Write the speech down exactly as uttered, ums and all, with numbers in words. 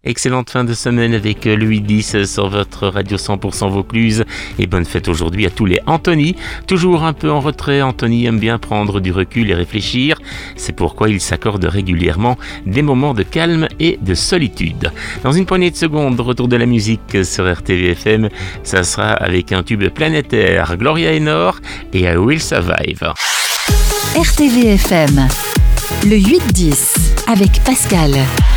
Excellente fin de semaine avec le huit dix sur votre radio cent pour cent Vaucluse. Et bonne fête aujourd'hui à tous les Anthony. Toujours un peu en retrait, Anthony aime bien prendre du recul et réfléchir. C'est pourquoi il s'accorde régulièrement des moments de calme et de solitude. Dans une poignée de secondes, retour de la musique sur R T V F M. Ça sera avec un tube planétaire, Gloria Gaynor et I Will Survive. R T V F M, le huit dix avec Pascal.